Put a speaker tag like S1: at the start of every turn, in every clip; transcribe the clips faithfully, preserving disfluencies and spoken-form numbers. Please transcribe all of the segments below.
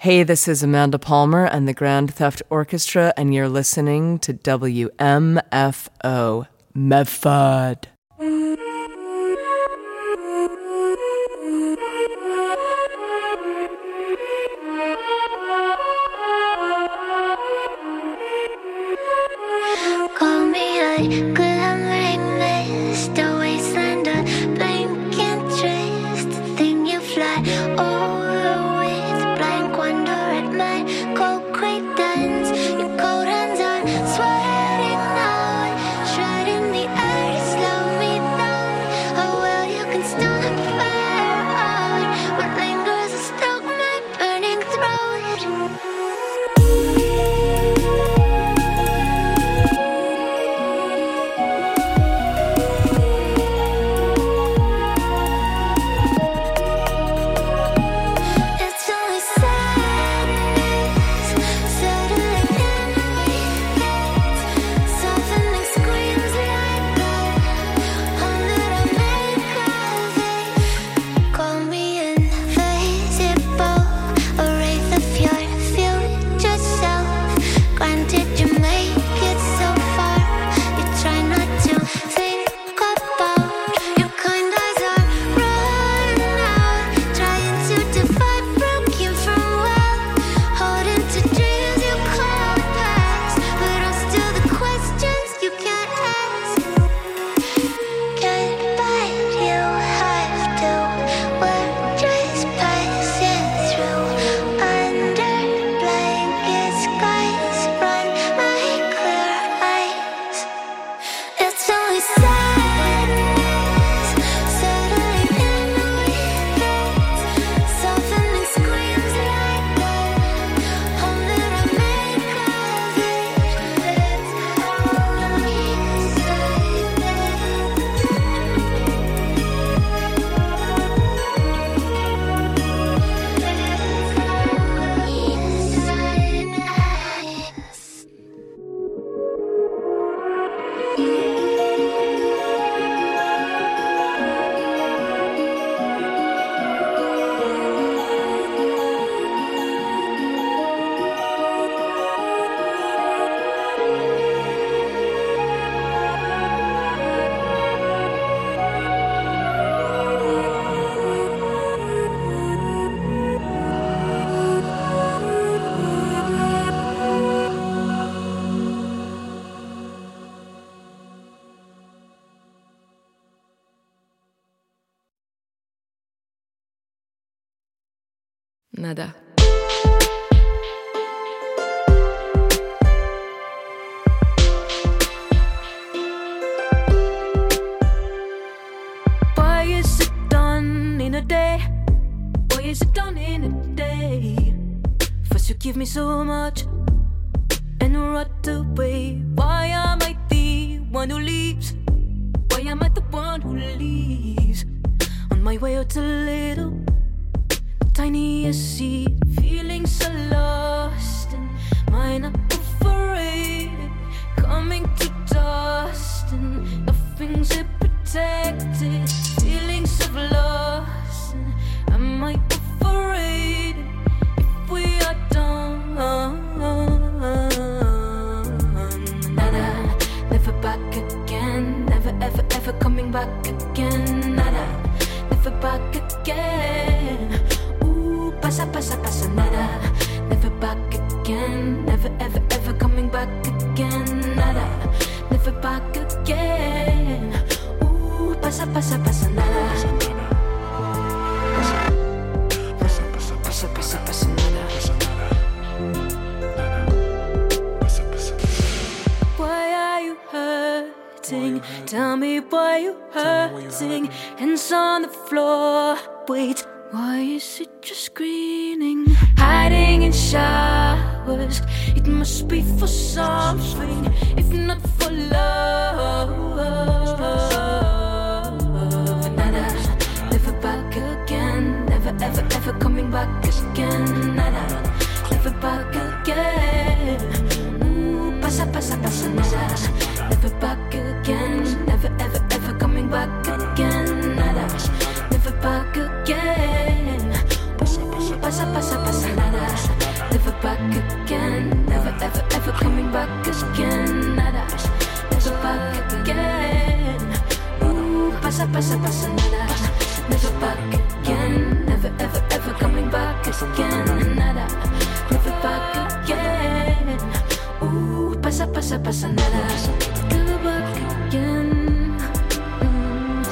S1: Hey, this is Amanda Palmer and the Grand Theft Orchestra, and you're listening to W M F O, Medford.
S2: Call me a glimmering mist, a wasteland, a blank interest, a thing you fly over with blank wonder at my cold credence. Your cold hands are sweating out, shredding the air to slow me down. Oh well, you can stop fire out. What lingers will stoke my burning throat.
S3: Nada.
S4: Why is it done in a day? Why is it done in a day? First you give me so much and right away. Why am I the one who leaves? Why am I the one who leaves? On my way out a little tiniest seed, feeling so lost and mine up overrated, coming to dust and nothing's it protected, feeling so lost and am I overrated if we are done? Nada, never back again, never ever ever coming back again. Nada, never back again. Pasa, pasa, pasa, nada. Never back again. Never, ever, ever coming back again. Nada. Never back again. Ooh, pasa, pasa, pasa, nada. Pasa, pasa, pasa, pasa, pasa, nada. Why are you hurting? Tell me why you hurting. Hands on the floor. Wait. Why is it just greening? Hiding in showers. It must be for something, if not for love. Nada, never back again. Never ever ever coming back again. Nada, never back again. Ooh, pasa, pasa, pasa, nada. Never back again. Never ever ever coming back again. Nada, never back again. Pasa, pasa, pasa, nada. pasa, pasa, pasa nada. Never back again. Never, ever, ever coming back again. Nada. Never back again. Ooh, pasa, pasa, pasa nada. Never back again. Mm.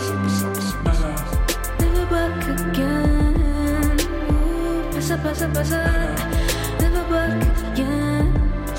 S4: Never back again. Ooh, pasa, pasa, pasa. Never back again.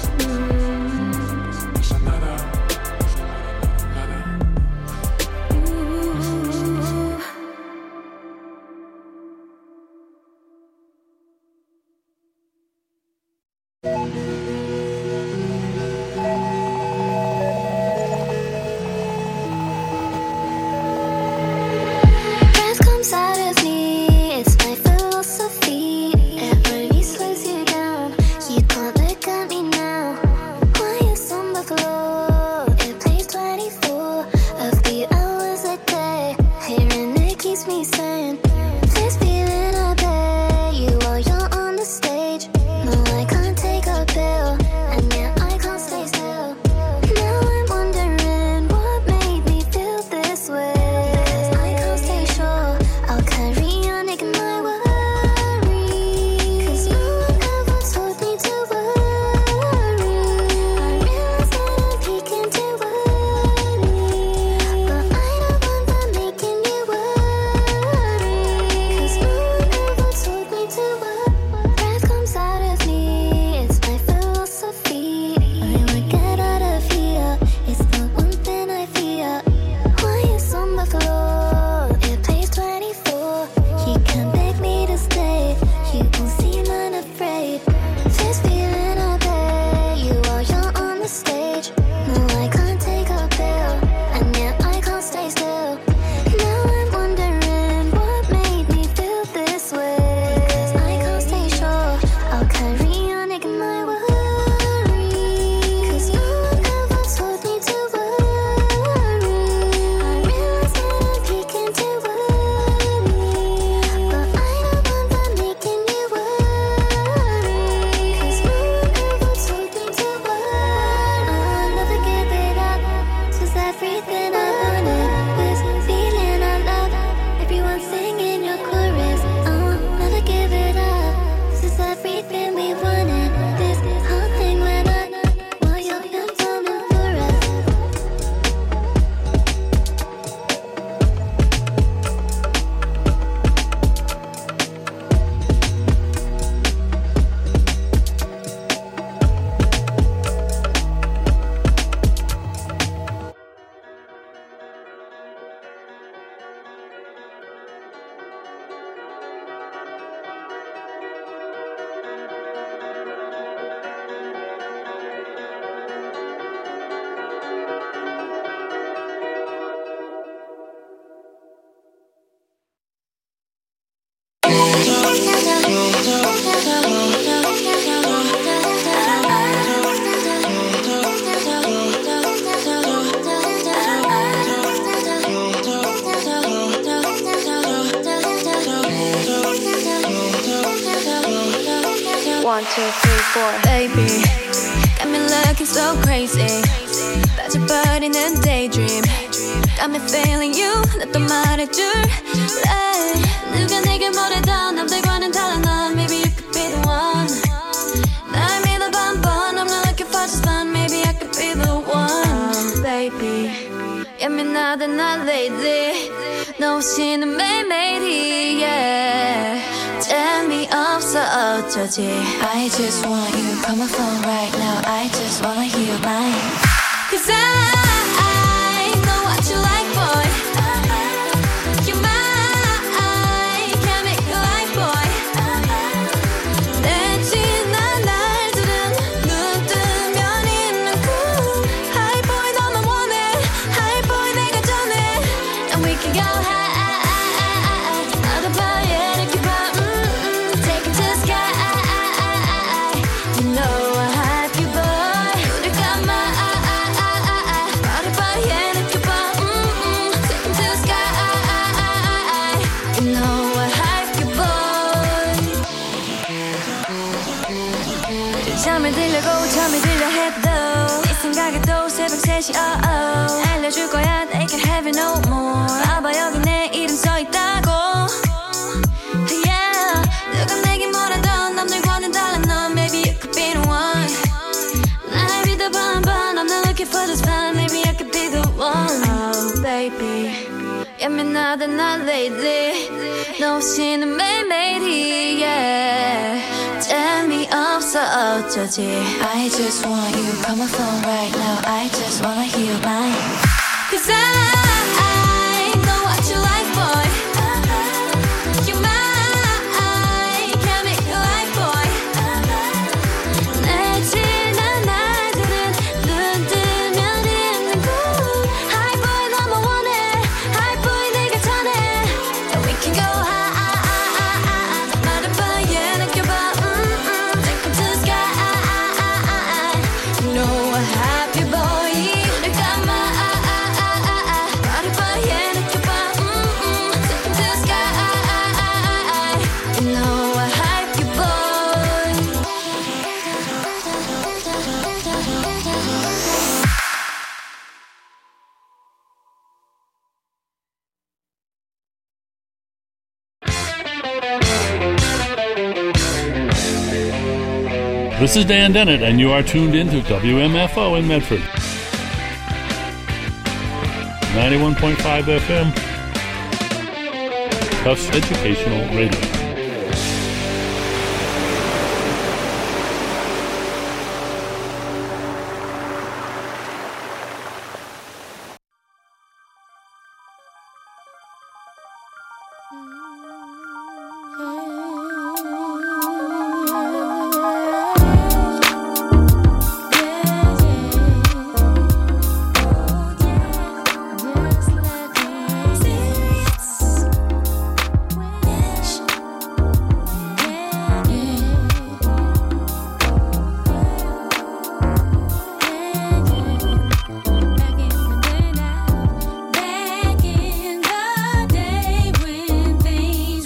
S3: One, two, three, four.
S4: Baby, got me looking so crazy. 빠져버리는 daydream. Got me feeling you. 나 또 말해줄래. 누가 내게 뭐래도 남들과는 달라 넌. Maybe you could be the one. 날 믿어 반번. I'm not looking for just fun. Maybe I could be the one. Baby, 예민하다 나 lately. 너 없이는 매일매일이 yeah. 재미없어 어쩌지.
S3: I just want you, call my phone right now. I just wanna hear your line.
S4: Cause I know what you like, boy. You're mine, can't make you like, boy. 내 지난 날들은 눈 뜨면 있는 cool High boy 너만 원해. High boy 내가 전해. And we can go high. 잠을 들려고 잠이 들려 해도 이 생각에 또 새벽 세 시 oh oh 알려줄 거야 they can have it no more 아봐요 고민하다 난 lately 너 없이는 매일매일이 yeah. 재미없어 어쩌지
S3: I just want you, call my phone right now. I just wanna hear my
S4: Cause I, I know what you like boy You're mine, can't make you like boy 내 지난 날들은 눈 뜨면 있는 곳 Hi boy 너무 원해 Hi boy 내가 전해 And we can go high, high, high, high 말해봐 yeah 느껴봐 mm, mm. Take me to the sky You know a happy boy 늘 감아 말해봐 yeah 느껴봐 mm, mm. Take me to the sky You know a happy boy
S5: This is Dan Dennett, and you are tuned in to W M F O in Medford. ninety-one point five F M, Tufts Educational Radio.
S4: Back in the day when things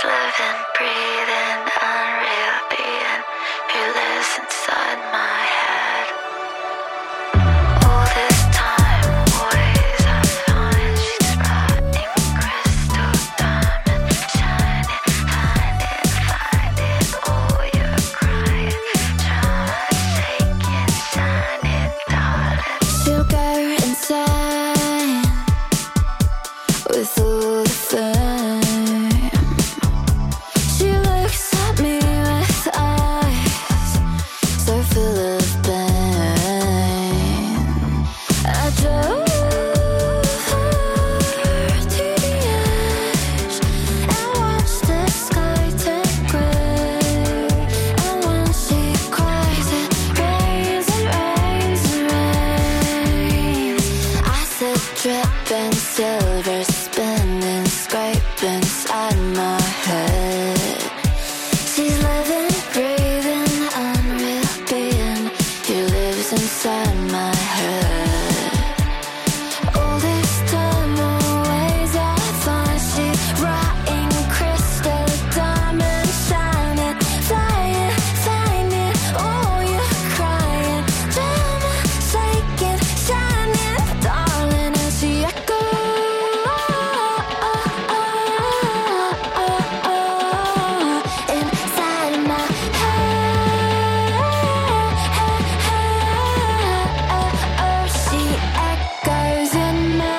S2: living, breathing, unreal being who lives inside my head. All this time, always I find she's writing crystal diamond, shining, hiding, finding all your crying, drama, shaking, shining, darling.
S3: She'll go insane with all the fame. She looks at me with eyes so full of pain. I drove her to the edge and watched the sky turn grey. And when she cries, it rains and rains and rains. Acid dripping, silver spinning, scraping inside my head. She's living, breathing, unreal being who lives inside my head. All this time, always I find she's writing crystal diamond, shining, flying, finding all your crying, drama, shaking, shining, darling, and she echoes inside my head. She echoes in my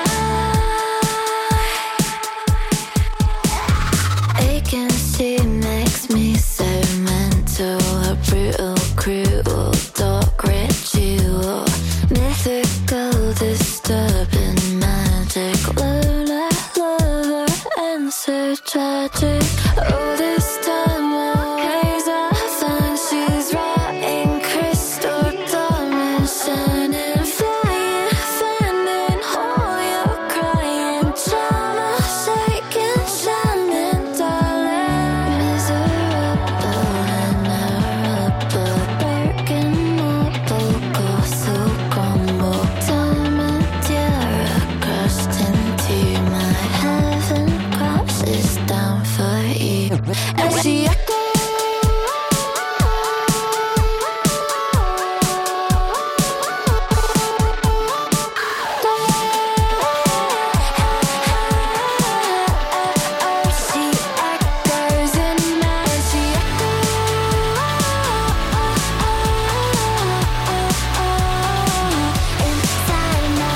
S3: vacancy makes me so mental. A brutal, cruel, dark ritual, mythical, disturbing, magic, loner, lover, and so tragic. All this time, always I find she's writing crystal diamond, shining, flying, finding all your crying, drama, shaking, shining, darling. Miserable and horrible, broken marble, colossal crumble, diamond tiara crushed into my heaven, crashes down for you. And she She echoes in my, she echoes inside my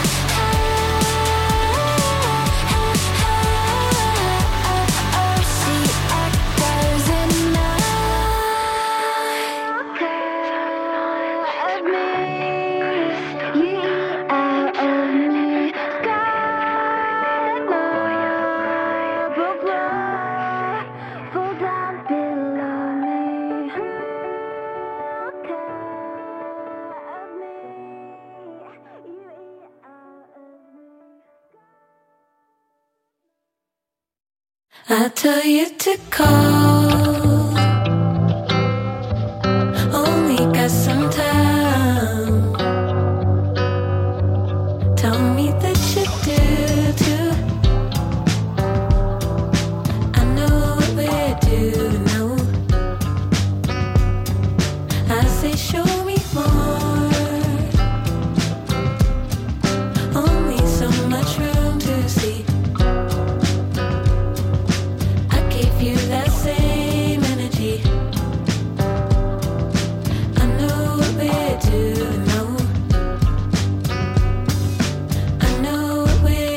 S3: head. She echoes in my head. Me, you out of me, sky, marble floor, fall down below me.
S4: I tell you to call, only got some time. Tell me that you do too. I know what we do now. I say show me more, only so much room to see. I gave you that same energy. I know what we do now. I know what we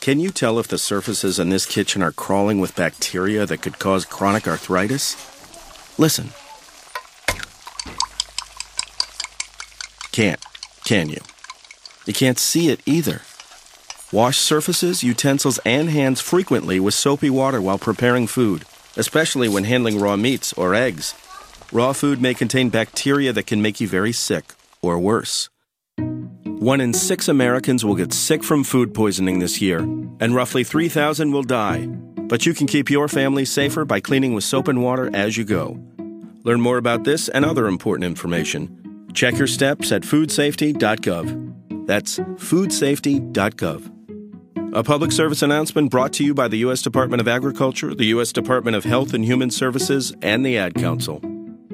S6: Can you tell if the surfaces in this kitchen are crawling with bacteria that could cause chronic arthritis? Listen. Can't, can you? You can't see it either. Wash surfaces, utensils, and hands frequently with soapy water while preparing food, especially when handling raw meats or eggs. Raw food may contain bacteria that can make you very sick, or worse. One in six Americans will get sick from food poisoning this year, and roughly three thousand will die. But you can keep your family safer by cleaning with soap and water as you go. Learn more about this and other important information. Check your steps at food safety dot gov. That's food safety dot gov. A public service announcement brought to you by the U S Department of Agriculture, the U S Department of Health and Human Services, and the Ad Council.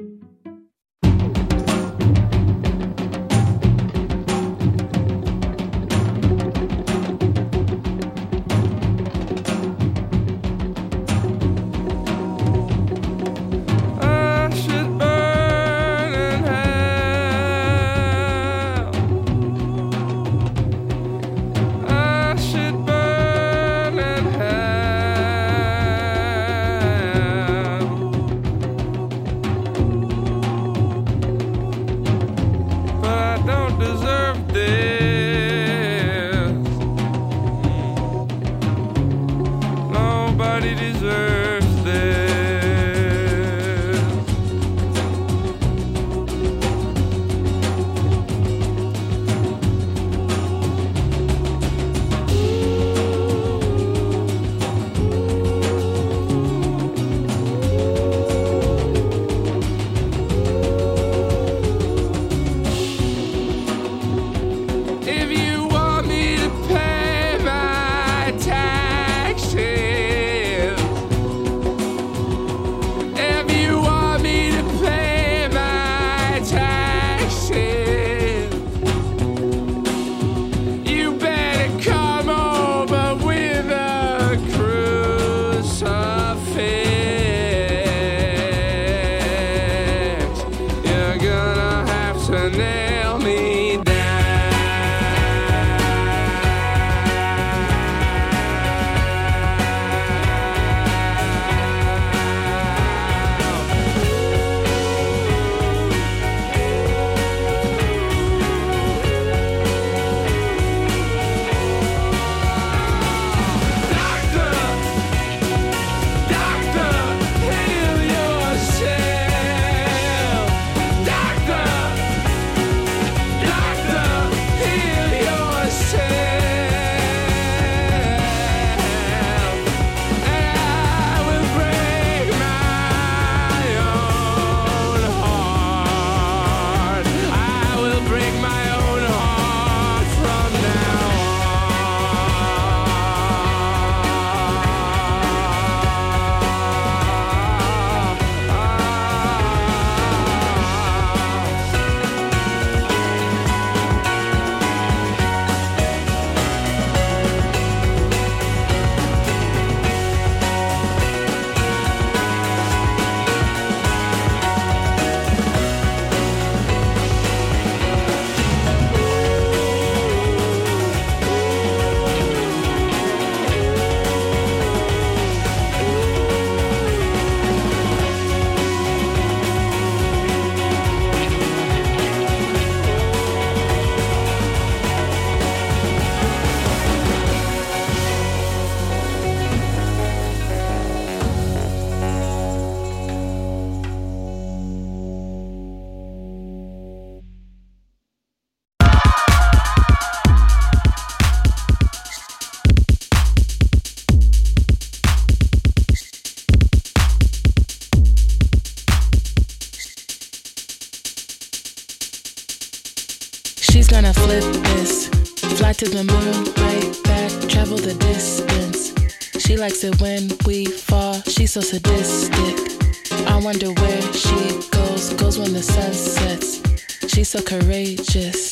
S7: She's gonna flip this, fly to the moon, right back, travel the distance. She likes it when we fall, she's so sadistic. I wonder where she goes, goes when the sun sets. She's so courageous.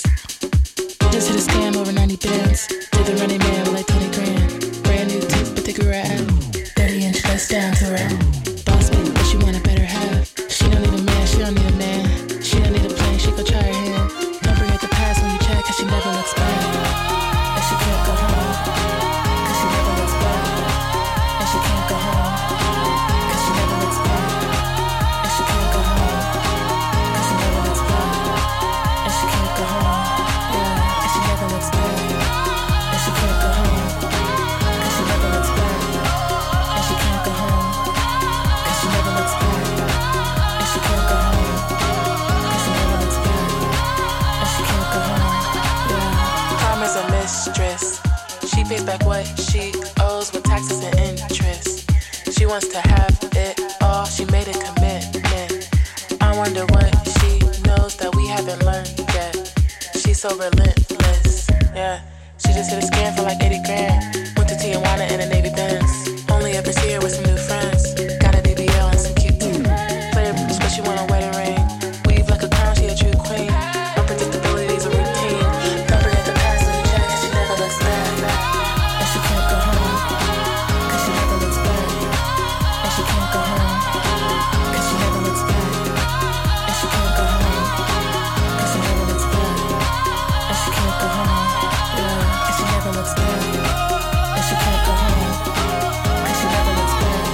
S7: Just hit a scam over ninety bands. Did the running man like twenty grand. Brand new tooth, but they grew her out. thirty inch bust down to her. Boss bitch, but she want a better half. She don't need a man, she don't need a man. She don't need a plane, she go try her hand. Don't bring up the past when you check, cause she never looks back. And she can't go home, cause she haven't learned yet. She's so relentless, yeah. She just hit a scan for like eighty grand. Went to Tijuana in a Navy Benz. Only ever see her with some new friends. Got a B B L and some cute tea. Player bitch, but she want a wedding ring. Weave like a crown, she a true queen. Unpredictability's a routine. Don't forget the past and the check, cause she never looks back. And she can't go home, cause she never looks back. And she can't go home, cause she never looks back. And she can't go home, cause she never looks back. And she can't go home, yeah, cause she never looks back. And she can't go home, cause she never looks back.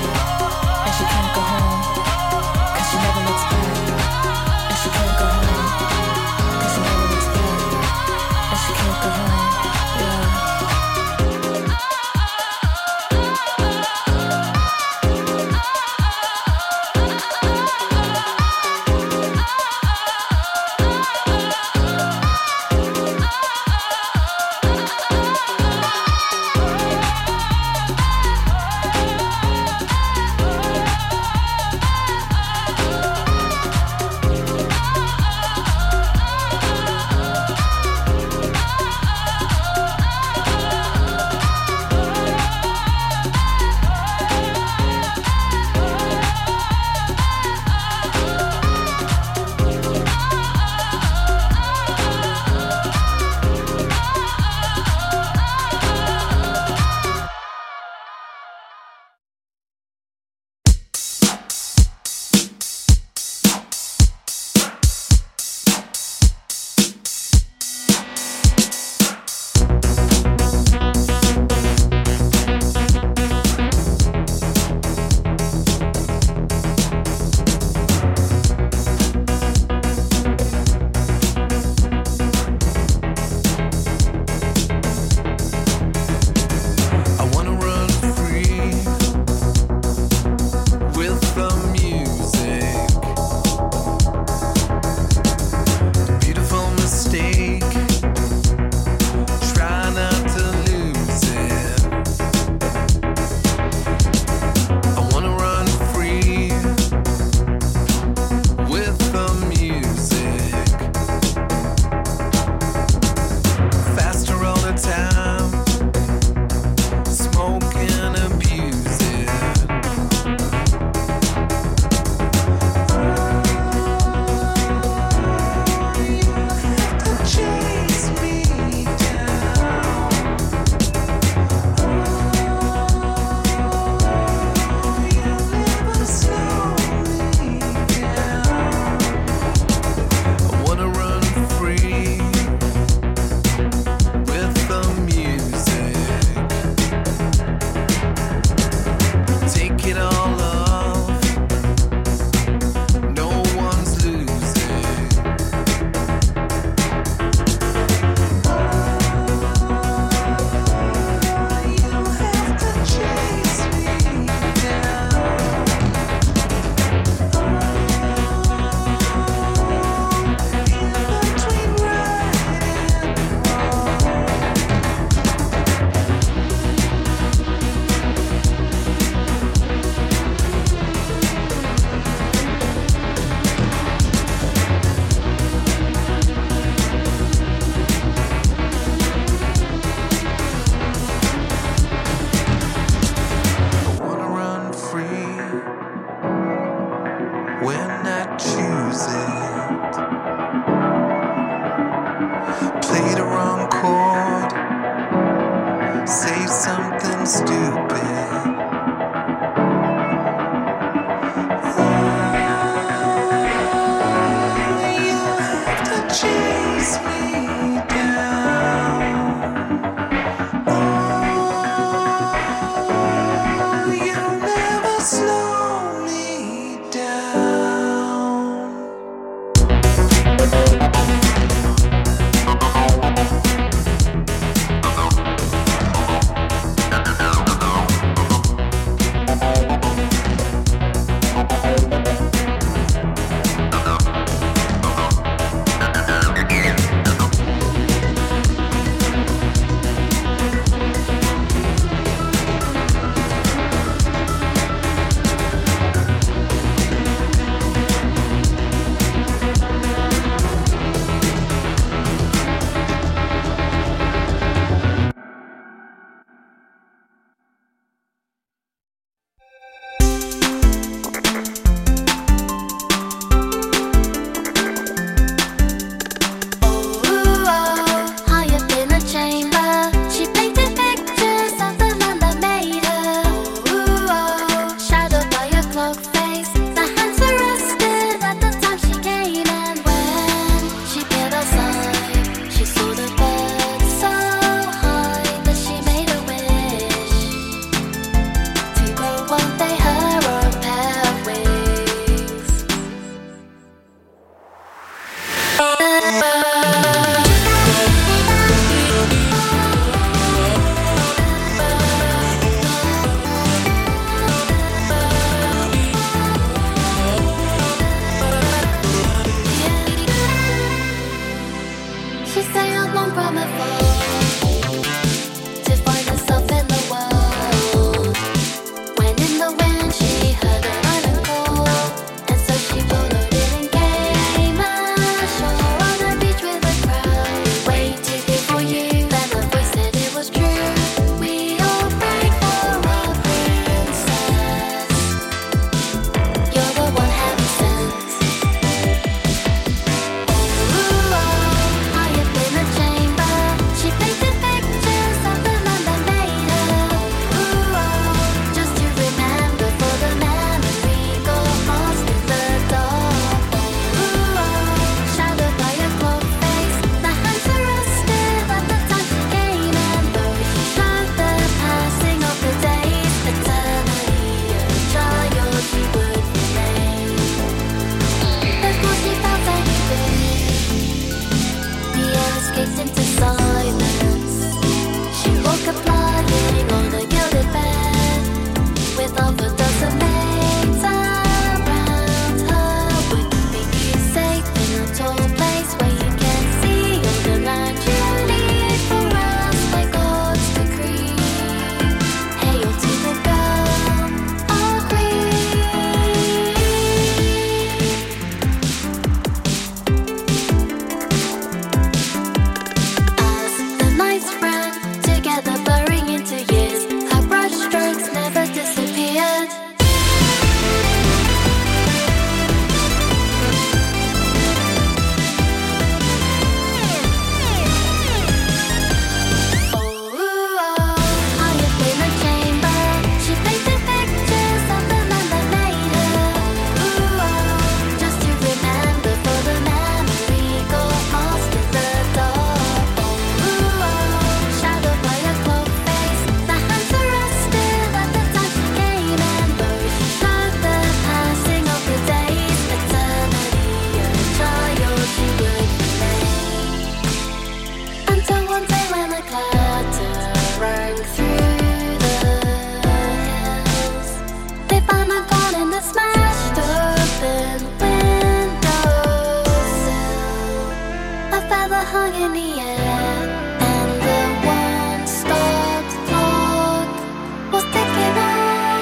S2: hung in the air, and the one-stop clock was ticking on.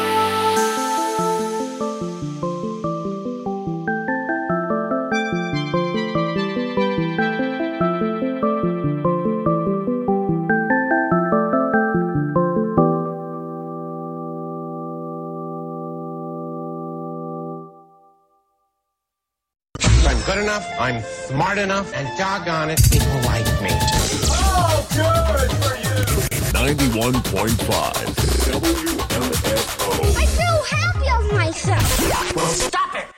S8: I'm good enough, I'm smart enough, and doggone it, people like me.
S9: Oh, good for you!
S10: ninety-one point five W M F O.
S2: I feel happy of myself.
S8: Well, stop it!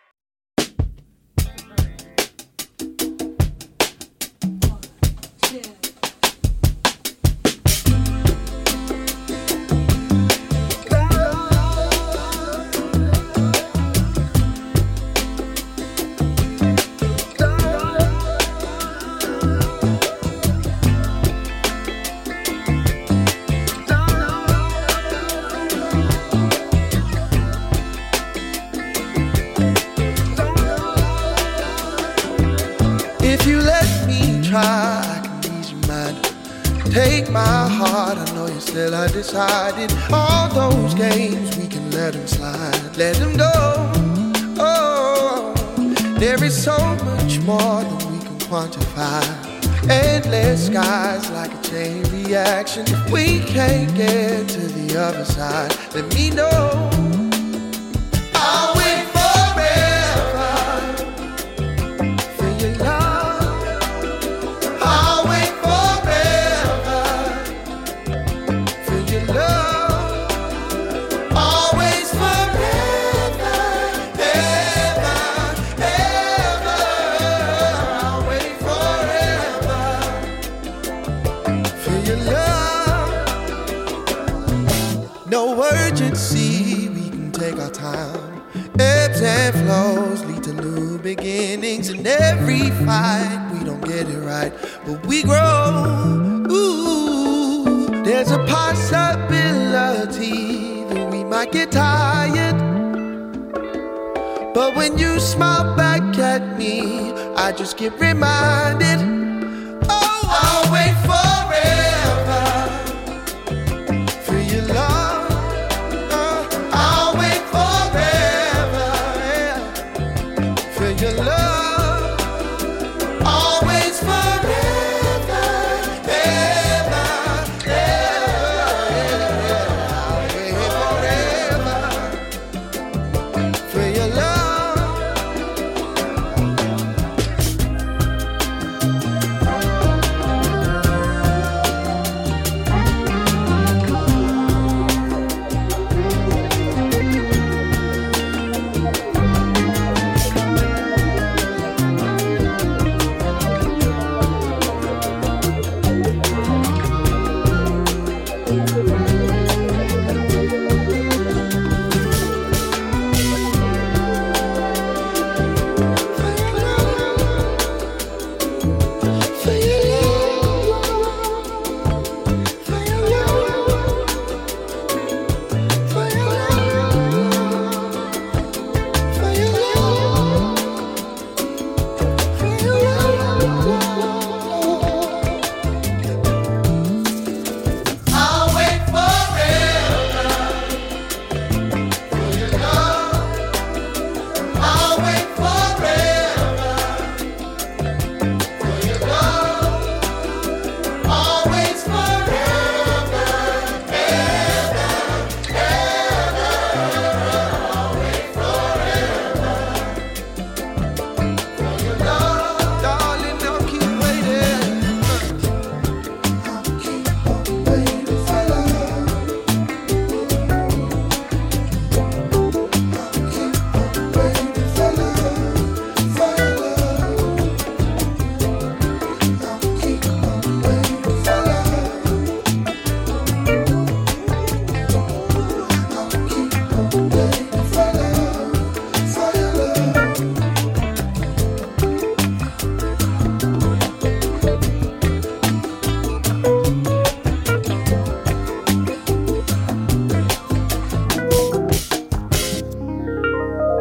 S11: If you let me try, I can ease your mind. Take my heart, I know you're still undecided. All those games, we can let them slide. Let them go. Oh, there is so much more than we can quantify. Endless skies like a chain reaction. If we can't get to the other side, let me know. I'll wait forever for your love. I'll wait forever for your love. Always forever, ever, ever. I'll wait forever for your love. No urgency, we can take our time. Ebbs and flows lead to new beginnings. In every fight, we don't get it right, but we grow. Ooh, there's a possibility that we might get tired, but when you smile back at me, I just get reminded. Oh, I'll wait forever for your love. Uh, I'll wait forever, yeah, for your love. Always forever, ever, ever. I'll wait forever for your love.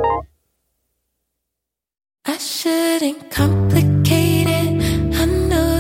S3: I shouldn't complicate it. I know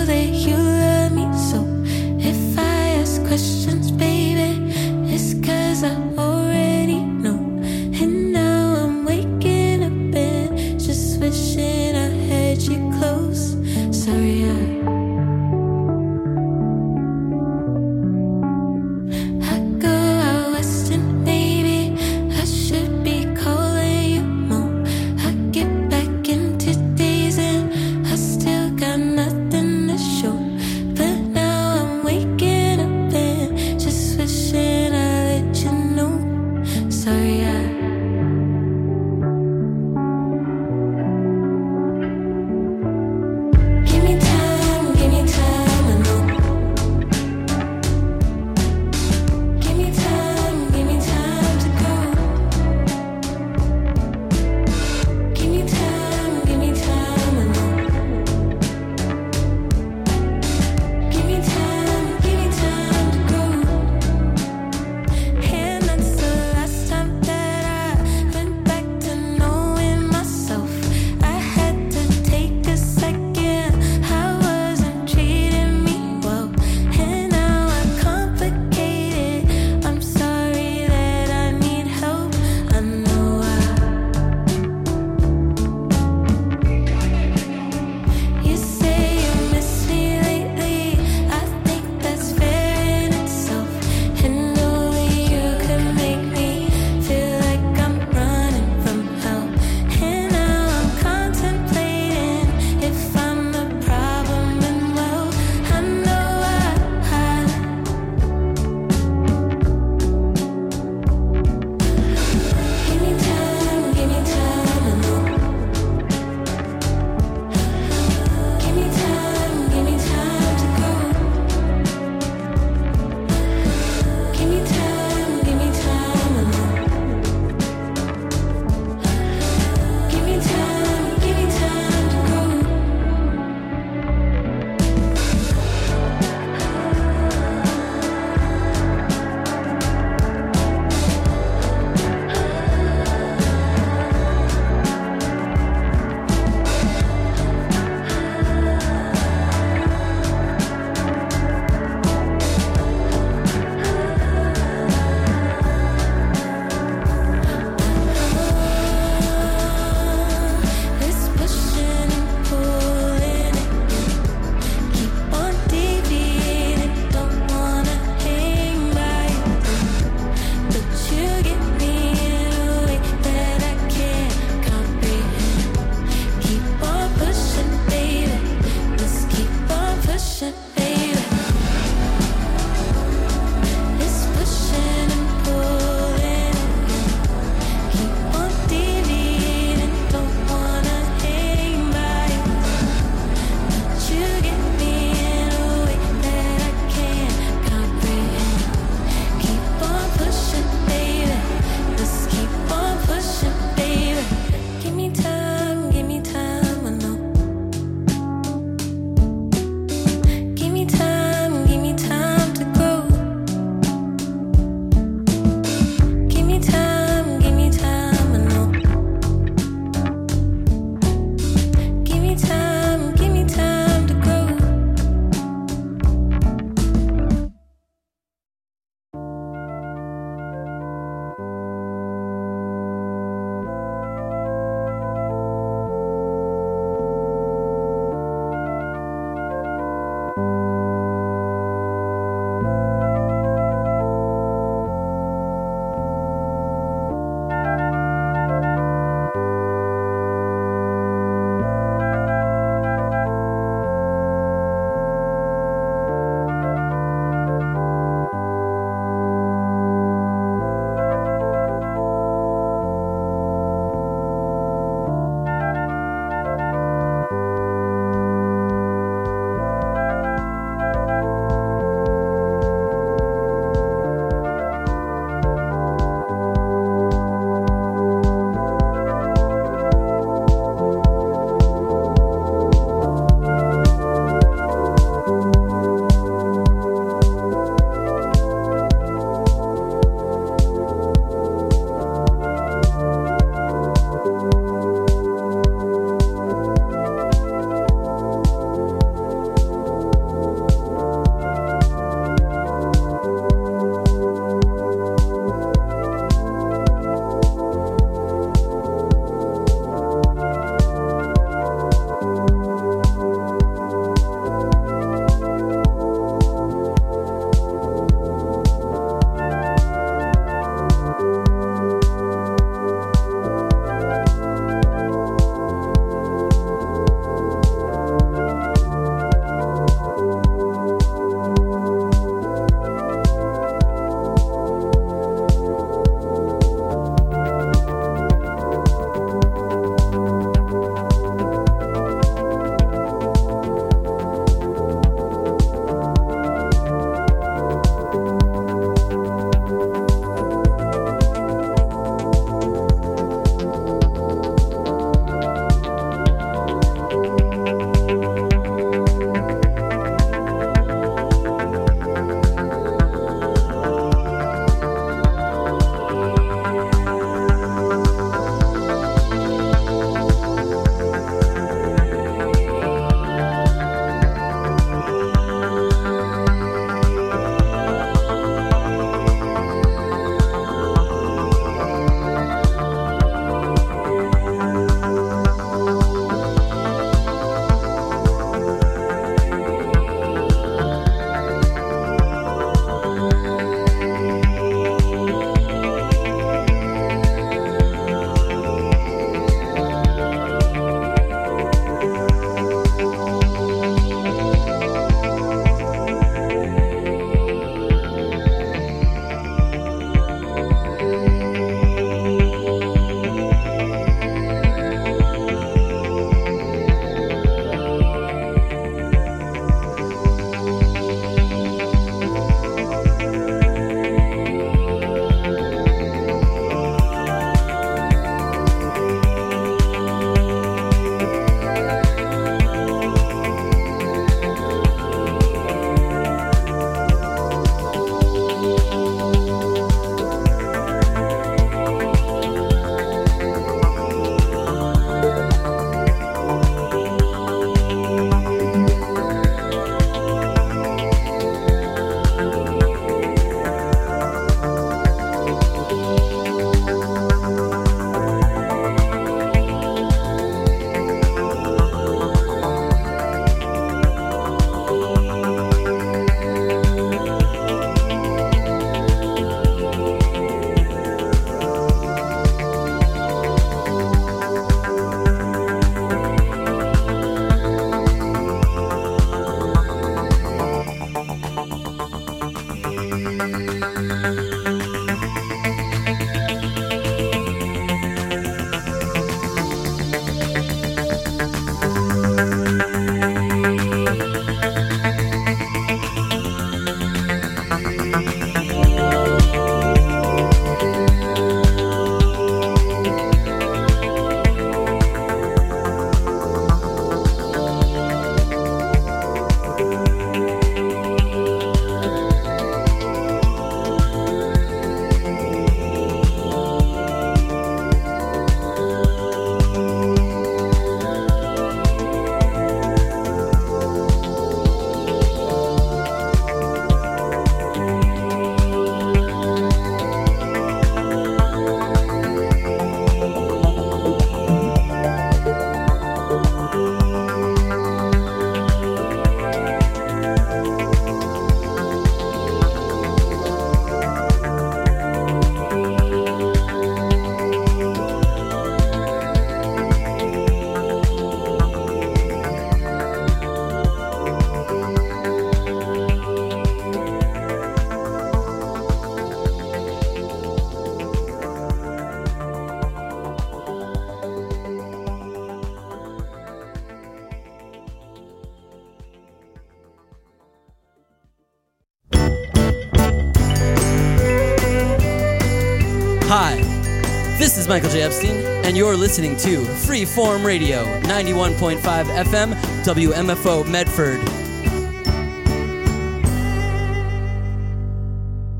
S12: Hi, this is Michael J. Epstein, and you're listening to Freeform Radio, ninety-one point five F M, W M F O Medford.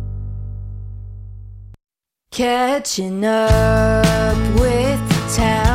S4: Catching up with town.